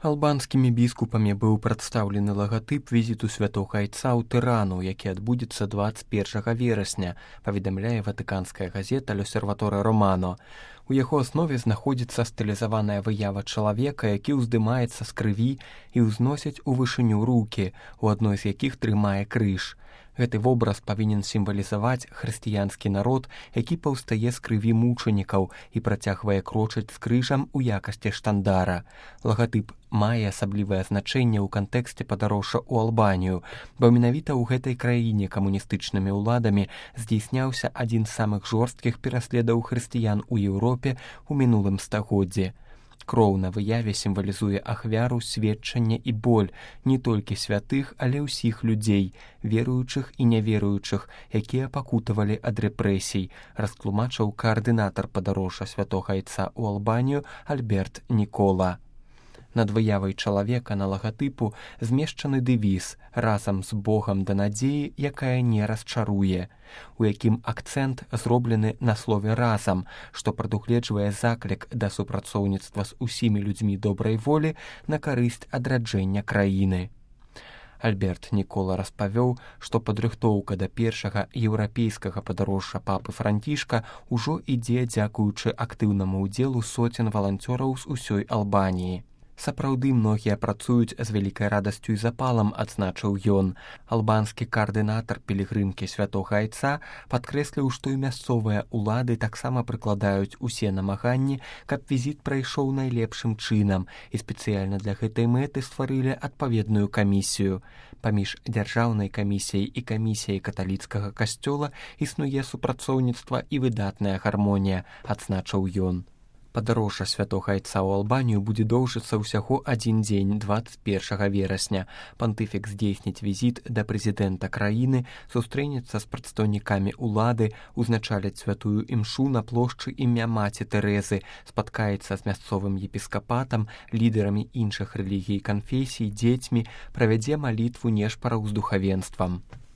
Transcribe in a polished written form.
Албанскімі біскупамі быў прадстаўлены лагатып візіту святога айца ў Тырану, які адбудзецца 21 верасня, паведамляе ватыканская газета «L'Osservatore Romano». У яго аснове знаходзіцца стылізаваная выява чалавека, які ўздымаецца з крыві і ўзносіць у вышыню рукі, у адной з якіх трымае крыж. Гэты вобраз павінен сімвалізаваць хрысціянскі народ, які паўстае з крыві мучанікаў і працягвае крочыць з крыжам у якасці штандара. Лагатып мае асаблівае значэнне ў кантэксце падарожжа ў Албанію, бо менавіта ў гэтай краіне камуністычнымі ўладамі здзейсняўся адзін з самых жорсткіх пераследаў хрысціян у Еўропе ў мінулым стагоддзі. Кроў на выяве сімвалізуе ахвяру, сведчанне і боль не толькі святых, але ўсіх людзей, веруючых і няверуючых, якія пакутавалі ад рэпрэсій, растлумачыў каардынатар падарожжа святога айца ў Албанію Альберт Нікола. Над выявай чалавека на лагатыпу змешчаны дэвіз «Разам з Богам да надзеі, якая не расчаруе», у якім акцэнт зроблены на слове «разам», што прадугледжвае заклік да супрацоўніцтва з усімі людзьмі добрай волі на карысць адраджэння краіны. Альберт Нікола распавёў, што падрыхтоўка да першага еўрапейскага падарожжа папы Францішка ўжо ідзе дзякуючы актыўнаму ўдзелу соцен валанцёраў з усёй Албаніі. Сапраўды многія працуюць з вялікай радасцю і запалам, адзначыў ён. Албанскі каардынатар пілігрымкі святога айца падкрэсліў, што і мясцовыя ўлады таксама прыкладаюць усе намаганні, каб візіт прайшоў найлепшым чынам, і спецыяльна для гэтай мэты стварылі адпаведную камісію. Паміж дзяржаўнай камісіяй і камісіяй каталіцкага касцёла існуе супрацоўніцтва і выдатная гармонія, адзначыў ён. Падарожжа святога айца ў Албанію будзе доўжыцца ўсяго адзін дзень 21 верасня. Пантыфік здзейсніць візіт да прэзідэнта краіны, сустрэнецца з прадстаўнікамі ўлады, узначаліць святую імшу на плошчы імя маці Тэрэзы, спаткаецца з мясцовым епіскапатам, лідарамі іншых рэлігій і канфесій, дзецьмі, правядзе малітву нешпараў з духавенствам.